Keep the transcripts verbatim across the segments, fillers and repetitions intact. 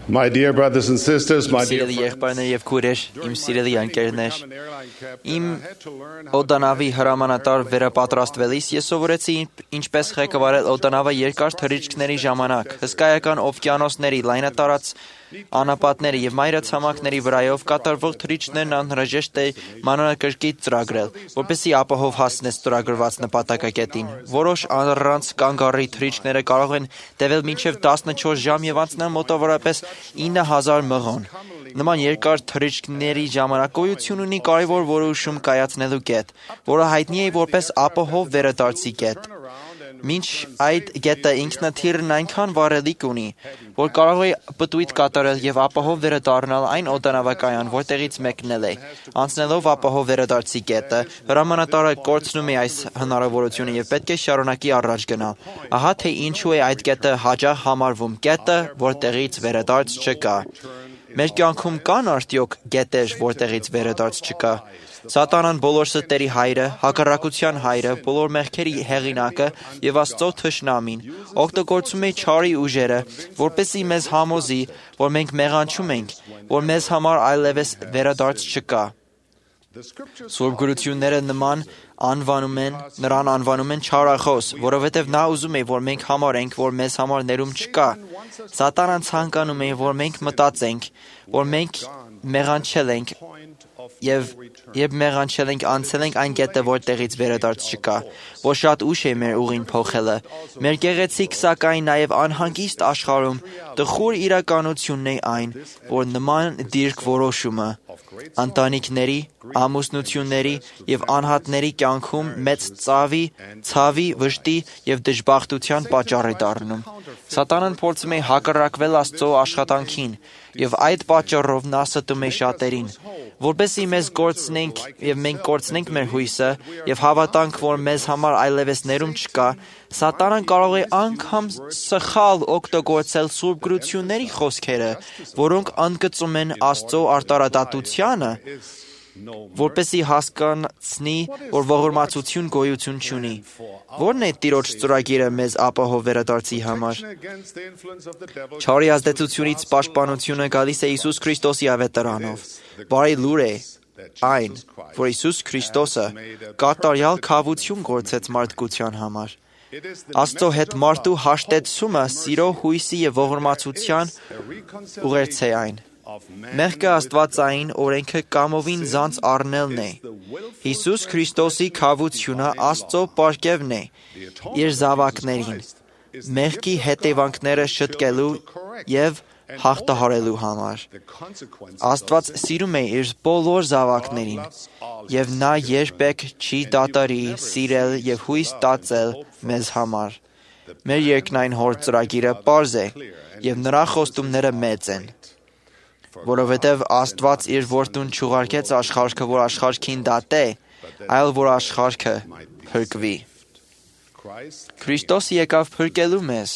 My dear brothers and sisters, my dear Սիրելի եղբայրներ եւ քույրեր, իմ սիրելի ընկերներ, իմ օդանավի հրամանատար վերապատրաստվելիս ես սովորեցի ինչպես ղեկավարել օդանավը երկար թռիչքների ժամանակ, հսկայական օվկիանոսների, լայնատարած անապատների եւ մայրցամաքների վրայով կատարվող թռիչքներն անհրաժեշտ է մանրակրկիտ ծրագրել, որպեսզի ապահով հասնես ծրագրված նպատակակետին։ Որոշ առանց կանգառի թռիչքները կարող են տևել մինչև տասնչորս ժամ եւ անցնել մոտավորապես ինը հազար մղոն։ Նման երկար թռիչքների ժամանակ գոյություն ունի կարևոր որոշում կայացնելու կետ, որը հայտնի է որպես ապահով վերադարձի կետ։ Մինչ այդ գետը ինքնաթիռն այնքան վառելիք ունի, որ կարող է պտույտ կատարել եւ ապահով վերադառնալ այն օդանավակայան, որտեղից մեկնել է։ Անցնելով ապահով վերադարձի կետը, հրամանատարը կորցնում է այս հնարավորությունը եւ պետք է շարունակի առաջ գնալ։ Ահա թե ինչու է այդ կետը հաճախ համարվում կետը, որտեղից վերադարձ չկա։ Մեր կյանքում կան արդյոք գետեր, որտեղից վերադարձ չկա։ Սատանան բոլոր ստերի հայրը, հակառակության հայրը, բոլոր մեղքերի հեղինակը եւ Աստծո թշնամին օգտագործում է չարի ուժերը, որպեսզի մեզ համոզի, որ մենք մեղանչում ենք, որ մեզ համար այլևս վերադարձ չկա։ Սուրբ գրությունները նման անվանում են, նրան անվանում են չարախոս, որովհետև նա ուզում է, որ մենք համարենք, որ մեզ համար ներում չկա։ Սատանան ցանկանում է, որ մենք մտածենք, որ մենք մեղանչել ենք եւ երբ մեղանչել ենք, անցել ենք այն կետը, որտեղից վերադարձ չկա, որ շատ ուշ է մեր ուղին փոխելը։ Մեր գեղեցիկ, սակայն նաեւ անհանգիստ աշխարհում տխուր իրականությունն է այն, որ նման դիրք որոշումը ընտանիքների, ամուսնությունների եւ անհատների կյանքում մեծ ծավի, ցավի, վշտի եւ դժբախտության պատճառ է դառնում։ Սատանան փորձում է հակառակվել Աստծո աշխատանքին եւ այդ պատճառով նա ստում է շատերին, որպեսզի մեզ կորցնենք եւ մենք կորցնենք մեր հույսը եւ հավատանք, որ մեզ համար այլևս ներում չկա։ Սատանան կարող է անգամ սխալ օգտագործել սուրբ գրությունների խոսքերը, որոնք ընդգծում են Աստծո արտարադատությանը, որպեսզի հասկանցնի, որ ողորմածություն գոյություն չունի։ Ո՞րն է Տիրոջ ծրագիրը մեզ ապահով վերադարձի համար։ Չարի ազդեցությունից պաշտպանությունը գալիս է Հիսուս Քրիստոսի ավետարանով։ Բարի լուր է այն, որ Հիսուս Քրիստոսը կատարյալ քավություն գործեց մարդկության համար։ Աստծո հետ մարդու հաշտեցումը սիրո, հույսի եւ ողորմածության ուղերձ է այն։ Մեղքը աստվածային օրենքը կամովին զանց առնելն է։ Հիսուս Քրիստոսի քավությունը Աստծո պարգևն է իր զավակներին, մեղքի հետևանքները շտկելու եւ հաղթահարելու համար։ Աստված սիրում է իր բոլոր զավակներին, եւ նա երբեք չի դադարի սիրել եւ հույս տածել մեզ համար։ Մեր երկնային Հոր ծրագիրը պարզ է, եւ նրա խոստումները մեծ են։ Որովհետև Աստված իր որդուն չուղարկեց աշխարհքը, որ աշխարհքին դատե, այլ որ աշխարհքը փրկվի։ Քրիստոս եկավ փրկելու մեզ։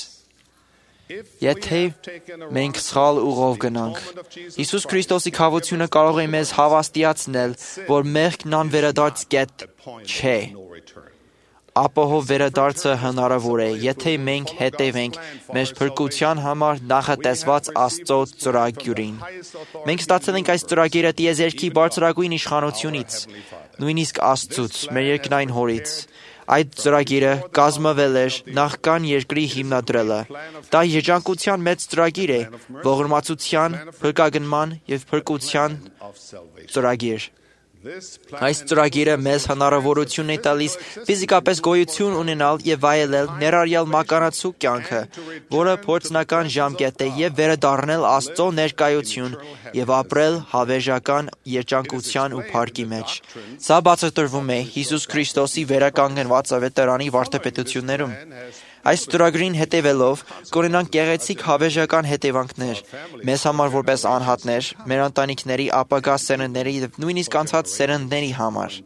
Եթե մենք սխալ ուղով գնանք, Հիսուս Քրիստոսի քավությունը կարող է մեզ հավաստիացնել, որ մեղքն անվերադարձ կետ չէ։ Ապահով վերադարձը հնարավոր է, եթե մենք հետևենք մեր փրկության համար նախատեսված Աստծո ծրագիրին։ Մենք ստացել ենք այս ծրագիրը տիեզերքի բարձրագույն իշխանությունից, նույնիսկ Աստծուց, մեր երկնային Հորից։ Այդ ծրագիրը կազմվել էր նախքան երկրի հիմնադրելը։ Դա երջանկության մեծ ծրագիր է, ողորմածության, փրկագնման եւ փրկության ծրագիր։ Այս ծրագիրը մեզ հնարավորություն է տալիս ֆիզիկապես գոյություն ունենալ եւ վայելել ներառյալ մականացու կյանքը, որը փորձնական ժամկետ է եւ վերադառնել Աստծո ներկայություն եւ ապրել հավերժական երջանկության ու փառքի մեջ։ Սա բացատրվում է Հիսուս Քրիստոսի վերականգնված ավետարանի վարդապետություններում։ Այս ծրագրին հետևելով կունենանք գեղեցիկ հավերժական հետևանքներ մեզ համար որպես անհատներ, մեր ընտանիքների, ապագա սերնդների եւ նույնիսկ անցած սերնդների համար։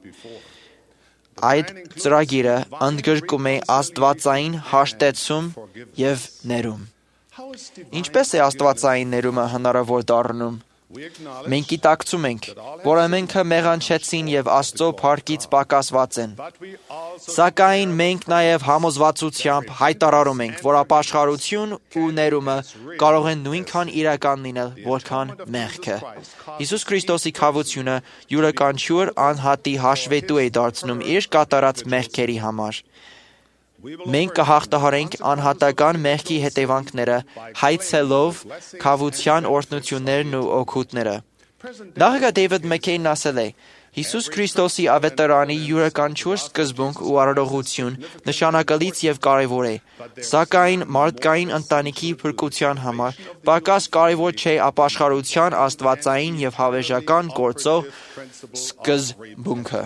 Այդ ծրագիրը ընդգրկում է աստվածային հաշտեցում եւ ներում։ Ինչպես է աստվածային ներումը հնարավոր դառնում։ Մենք գիտակցում ենք, որ ամենքը մեղանչեցին և Աստծո փառքից պակասված են։ Սակայն մենք նաև համոզվածությամբ հայտարարում ենք, որ ապաշխարություն ու ներումը կարող են նույնքան իրական լինել, որքան մեղքը։ Հիսուս Քրիստոսի քավությունը յուրաքանչյուր անհատի հաշվետու է դարձնում իր կատարած մեղքերի համար։ Մենք կհաղթահարենք անհատական մեղքի հետևանքները, հայցելով քավության օրհնություններն ու օգուտները։ Նախագահ Դեյվիդ Մաքքեյնն ասել է. Հիսուս Քրիստոսի ավետարանի յուրաքանչյուր սկզբունք ու արարողություն նշանակալից և կարևոր է, սակայն մարդկային ընտանիքի փրկության համար պակաս կարևոր չէ ապաշխարության աստվածային և հավերժական գործող սկզբունքը։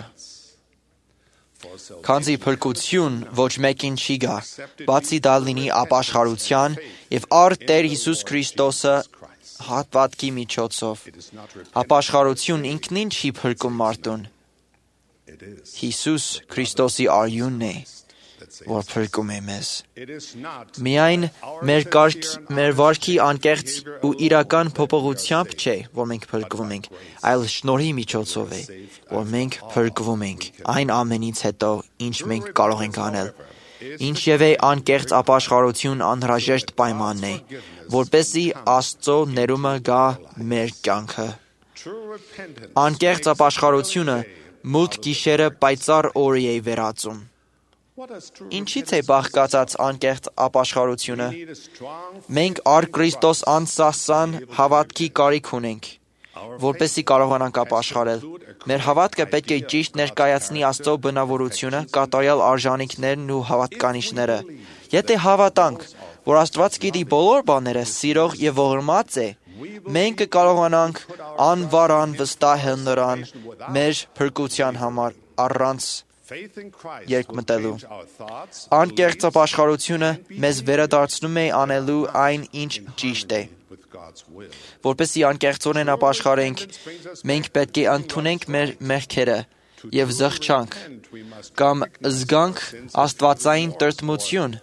Քանզի փրկություն ոչ մեկին չի գա, բացի դա լինի ապաշխարության և առ Տեր Հիսուս Քրիստոսը հատվածքի միջոցով։ Ապաշխարություն ինքնին չի փրկում մարդուն։ Հիսուս Քրիստոսի արյունն է, որ փրկում է մեզ։ Միայն մեր կարգ, մեր վարքի անկեղծ ու իրական փոփոխությամբ չէ, որ մենք փրկվում ենք, այլ շնորհի միջոցով է, որ մենք փրկվում ենք այն ամենից հետո, ինչ մենք կարող ենք անել։ Ինչևէ անկեղծ ապաշխարություն անհրաժեշտ պայմանն է, որպեսզի Աստծո ներումը գա մեր կյանքը։ Անկեղծ ապաշխարությունը մութ գիշերը պայծառ օրի է վերածում։ Ինչից է բաղկացած անկեղծ ապաշխարությունը։ Մենք առ Քրիստոս անսասան հավատքի կարիք ունենք, որպեսզի կարողանանք ապաշխարել։ Մեր հավատքը պետք է ճիշտ ներկայացնի Աստծո բնավորությունը, կատարյալ արժանինքներն ու հավատկանիշները։ Եթե հավատանք, որ Աստված գիտի բոլոր բաները, սիրող և ողորմած է, մենք կկարողանանք անվարան վստահել Նրան մեր փրկության համար առանց երկմտելու։ Անկեղծ ապաշխարությունը մեզ վերադարձնում է անելու այն, ինչ ճիշտ է։ Որպեսզի անկեղծորեն ապաշխարենք, մենք պետք է ընդունենք մեր մեղքերը և զղջանք կամ զգանք աստվածային տրտմություն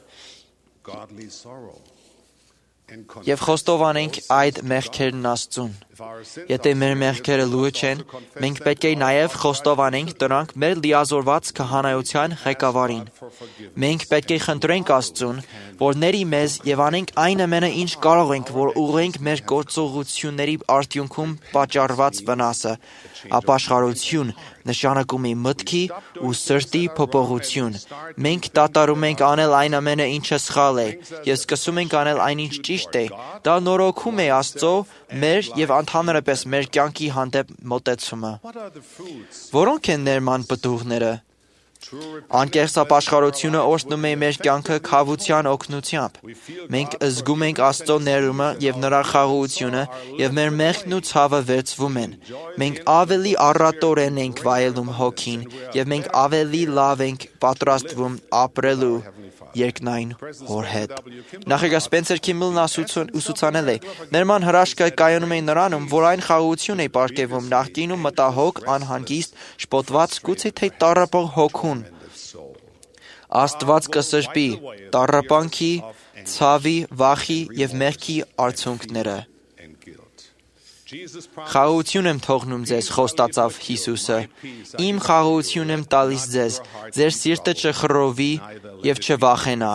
և խոստովանենք այդ մեղքերն Աստծուն։ Եթե մեր մեղքերը լուռ չեն, մենք պետք է նաև խոստովանենք դրանք մեր լիազորված քահանայության ղեկավարին։ Մենք պետք է խնդրենք Աստծուն, որ ների մեզ և անենք այն ամենը, ինչ կարող ենք, որ ուղղենք մեր գործողությունների արդյունքում պատճառված վնասը։ Ապաշխարություն նշանակում է մտքի ու սրտի փոփոխություն։ Մենք դադարում ենք անել այն ամենը, ինչը սխալ է, և սկսում ենք անել այն, ինչ ճիշտ է։ Դա նորոգում է Աստծո մեր և ընդհանրապես մեր կյանքի հանդեպ մոտեցումը։ Որո՞նք են ներման պտուղները։ Անկեղծ ապաշխարությունը օրհնում է մեր կյանքը քավության օգնությամբ։ Մենք զգում ենք Աստծո ներումը և Նրա խաղաղությունը, և մեր մեղքն ու ցավը վերցվում են։ Մենք ավելի առատորեն ենք վայելում Հոգին, և մենք ավելի լավ ենք պատրաստվում ապրելու երկնային Հոր հետ։ Նախագահ Սպենսեր Քիմբլն ուսուցանել է. «Ներման հրաշքը կայանում է նրանում, որ այն խաղաղություն է պարգևում նախկինում մտահոգ, անհանգիստ, շփոթված, գուցե թե տառապող հոգուն։ Աստված կսրբի տառապանքի, ցավի, վախի և մեղքի արցունքները»։ Խաղաղություն եմ թողնում ձեզ, խոստացավ Հիսուսը։ Իմ խաղաղություն եմ տալիս ձեզ, ձեր սիրտը չխռովի և չվախենա։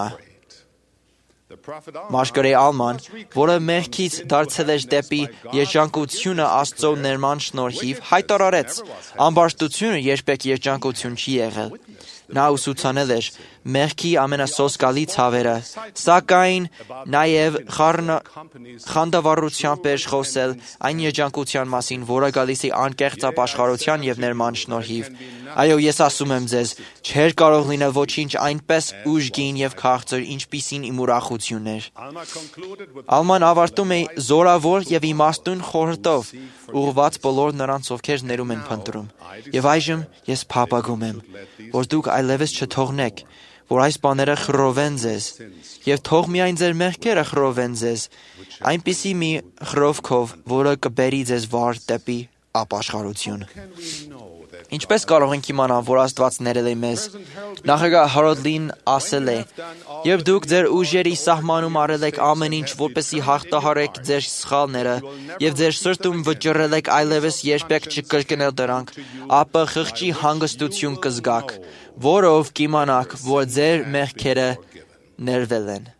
Մարգարե Ալման, որը մեղքից դարձել էր դեպի երջանկությունը Աստծո ներման շնորհիվ, հայտարարեց. ամբարտությունը երբեք երջանկություն չի եղել։ Նա ուսուցանել էր մեղքի ամենասոսկալի ցավերը, սակայն նաև խանդավառությամբ էր խոսել այն երջանկության մասին, որը գալիս է անկեղծ ապաշխարության և ներման շնորհիվ։ Այո, ես ասում եմ ձեզ, չէր կարող լինել ոչինչ այնպես ուժգին և քաղցր, ինչպիսին իմ ուրախությունն էր։ Ալման ավարտում է զորավոր և իմաստուն խորհրդով, ուղղված բոլոր նրանց, ովքեր ներում են փնտրում։ Եվ այժմ ես փափագում եմ, որ դուք այլևս չթողնեք, որ այս բաները խռովեն ձեզ, և թող միայն ձեր մեղքերը խռովեն ձեզ, այնպիսի մի խռովքով, որը կբերի ձեզ վար դեպի ապաշխարություն։ Ինչպես կարող ենք իմանալ, որ Աստված ներել է մեզ։ Նախագահ Հարոլդ Լին ասել է. «Երբ դուք ձեր ուժերի սահմանում արել եք ամեն ինչ, որպեսզի հաղթահարեք ձեր սխալները, եւ ձեր սրտում վճռել եք այլևս երբեք չկրկնել դրանք, ապա խղճի հանգստություն կզգաք, որով կիմանաք, որ ձեր մեղքերը ներվել են»։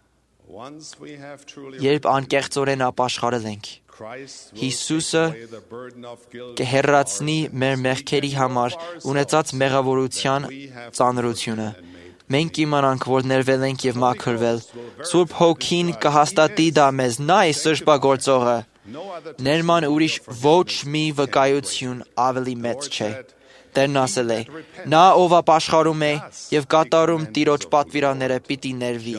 Երբ անկեղծորեն ապաշխարել ենք, Հիսուսը կհեռացնի մեր մեղքերի համար ունեցած մեղավորության ծանրությունը։ Մենք կիմանանք, որ ներվել ենք եւ մաքրվել։ Սուրբ Հոգին կհաստատի դա մեզ, նա է սրբագործողը։ Ներման ուրիշ ոչ մի վկայություն ավելի մեծ չէ։ Տերն ասել է. «Նա, ով ապաշխարում է եւ կատարում Տիրոջ պատվիրանները, պիտի ներվի»։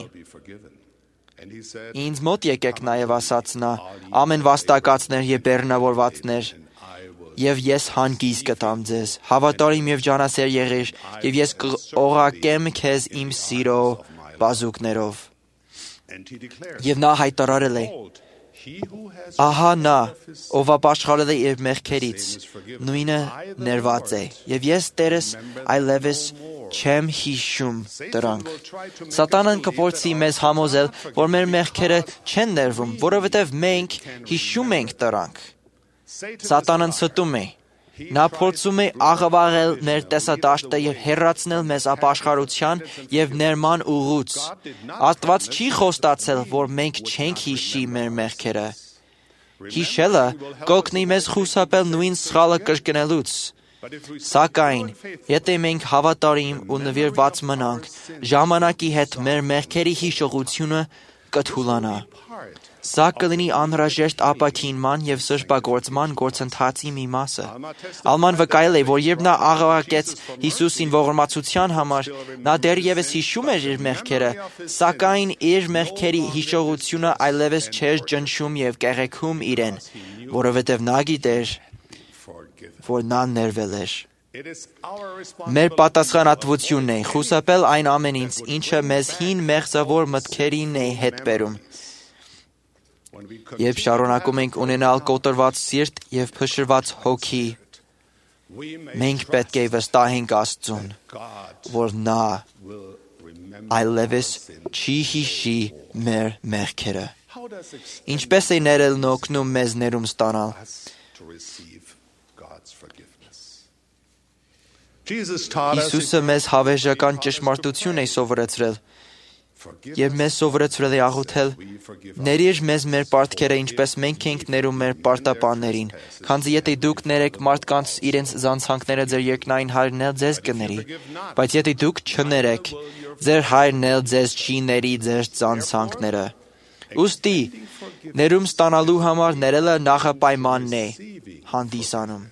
Ինձ մոտ եկեք նաև ասաց նա, ամեն վաստակածներ եւ բեռնավորվածներ, եւ ես հանգիստ կտամ ձեզ, հավատարիմ եւ ջանասեր եղիր, եւ ես կօղակեմ քեզ իմ սիրո բազուկներով։ Եվ նա հայտարարել է. «Ահա նա, ով ապաշխարել է իր մեղքերից, նույնը ներված է, եւ ես Տերս այլևս չեմ հիշում դրանք»։ Սատանան կփորձի մեզ համոզել, որ մեր մեղքերը չեն ներվում, որովհետև մենք հիշում ենք դրանք։ Սատանան ստում է։ Նա փորձում է աղավաղել մեր տեսադաշտը եւ հեռացնել մեզ ապաշխարության եւ ներման ուղուց։ Աստված չի խոստացել, որ մենք չենք հիշի մեր մեղքերը։ Հիշելը կօգնի մեզ խուսափել նույն սխալը կրկնելուց։ Սակայն, եթե մենք հավատարիմ ու նվիրված մնանք, ժամանակի հետ մեր մեղքերի հիշողությունը կթուլանա։ Սա կլինի անհրաժեշտ ապաքինման եւ սրբագործման գործընթացի մի մասը։ Ալման վկայել է, որ երբ նա աղաղակեց Հիսուսին ողորմածության համար, նա դեռևս հիշում էր իր մեղքերը, սակայն իր մեղքերի հիշողությունը այլևս չէր ճնշում եւ կեղեքում իրեն, որովհետեւ նա գիտեր, որ նա ներվել էր։ Մեր պատասխանատվությունն է խուսափել այն ամենից, ինչը մեզ հին մեղսավոր մտքերին է հետ բերում։ Երբ շարունակում ենք ունենալ կոտրված սիրտ եւ փշրված հոգի, մենք պետք է վստահենք Աստծուն, որ նա այլևս չի հիշի մեր մեղքերը։ Ինչպես է ներելն օգնում մեզ ներում ստանալ։ Հիսուսը մեզ հավերժական ճշմարտություն է սովորեցրել։ Եվ մեզ սովորեցրել է աղոթել. «Ներիր մեզ մեր պարտքերը, ինչպես մենք ենք ներում մեր պարտապաններին, քանզի եթե դուք ներեք մարդկանց իրենց զանցանքները, ձեր երկնային Հայրն էլ ձեզ կների, բայց եթե դուք չներեք, ձեր Հայրն էլ ձեզ չի ների ձեր զանցանքները»։ Ուստի, ներում ստանալու համար ներելը նախապայմանն է հանդիսանում։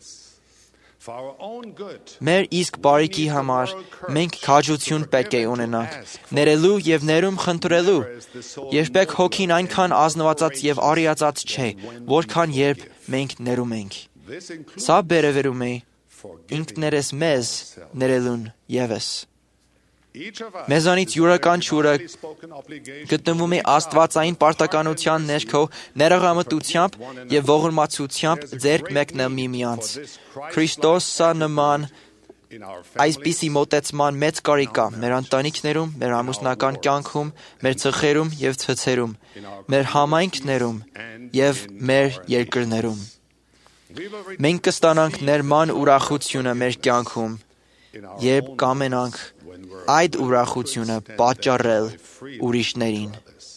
Մեր իսկ բարիքի համար մենք քաջություն պետք է ունենանք, ներելու եւ ներում խնդրելու։ Երբեք հոգին այնքան ազնվածած եւ արիացած չէ, որքան երբ մենք ներում ենք։ Սա բերևերում է ինքներս մեզ ներելուն եւս։ Մեզանից յուրաքանչյուրը գտնվում է աստվածային պարտականության ներքո ներողամտությամբ եւ ողորմածությամբ ձեռք մեկնել միմյանց։ Քրիստոսը նման այսպիսի մոտեցման մեծ կարիք կա մեր ընտանիքներում, մեր ամուսնական կյանքում, մեր ծխերում եւ ցցերում, մեր համայնքներում եւ մեր երկրներում։ Մենք կստանանք ներման ուրախությունը մեր կյանքում, երբ կամենանք այդ ուրախությունը պատճառել ուրիշներին։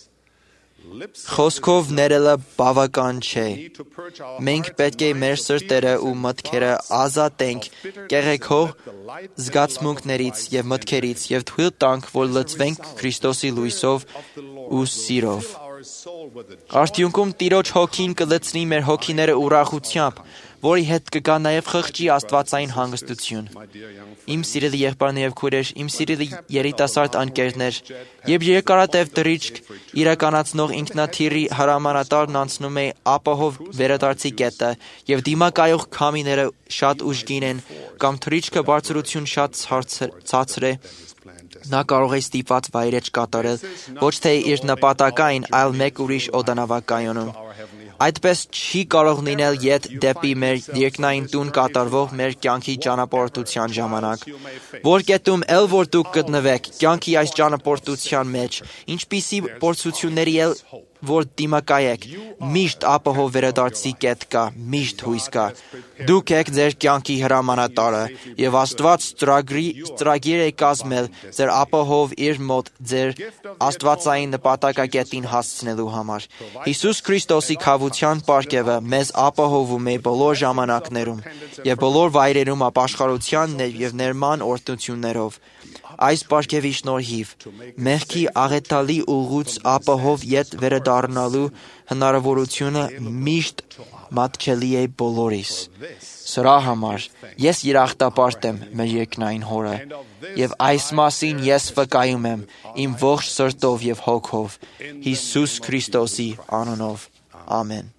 Խոսքով ներելը բավական չէ։ Մենք պետք է մեր սրտերը ու մտքերը ազատենք կեղեքող զգացմունքներից եւ մտքերից եւ թույլ տանք, որ լցվենք Քրիստոսի լույսով ու սիրով։ Արդյունքում Տիրոջ հոգին կլցնի մեր հոգիները ուրախությամբ, որի հետ կգա նաև խղճի աստվածային հանգստություն։ Իմ սիրելի եղբայրներ եւ քույրեր, իմ սիրելի երիտասարդ ընկերներ, երբ երկարատև թռիչք իրականացնող ինքնաթիռի հրամանատարն անցնում է ապահով վերադարձի կետը եւ դիմակայող քամիները շատ ուժգին են կամ թռիչքը բարձրություն շատ ցածր է, նա կարող է ստիպված վայրէջք կատարել ոչ թե իր նպատակային, այլ մեկ ուրիշ օդանավակայանում։ Այդպես չի կարող լինել յետ դեպի մեր երկնային տուն կատարվող մեր կյանքի ճանապարհորդության ժամանակ։ Որ կետում էլ որ դուք գտնվեք կյանքի այս ճանապարհորդության մեջ, ինչպիսի փորձությունների էլ որ դիմակայեք, միշտ ապահով վերադարձի կետ կա, միշտ հույս կա։ Դուք եք ձեր կյանքի հրամանատարը, եւ Աստված ծրագիր է կազմել ձեր ապահով իր մոտ ձեր աստվածային նպատակակետին հասցնելու համար։ Հիսուս Քրիստոսի քավության պարգևը մեզ ապահովում է բոլոր ժամանակներում եւ բոլոր վայրերում ապաշխարության եւ ներման օրհնություններով։ Այս պարգևի շնորհիվ մեղքի աղետալի ուղուց ապահով յետ վերադառնալու հնարավորությունը միշտ մատչելի է բոլորիս։ Սրա համար ես երախտապարտ եմ մեր երկնային Հորը, եւ այս մասին ես վկայում եմ իմ ողջ սրտով եւ հոգով Հիսուս Քրիստոսի անունով։ Ամեն։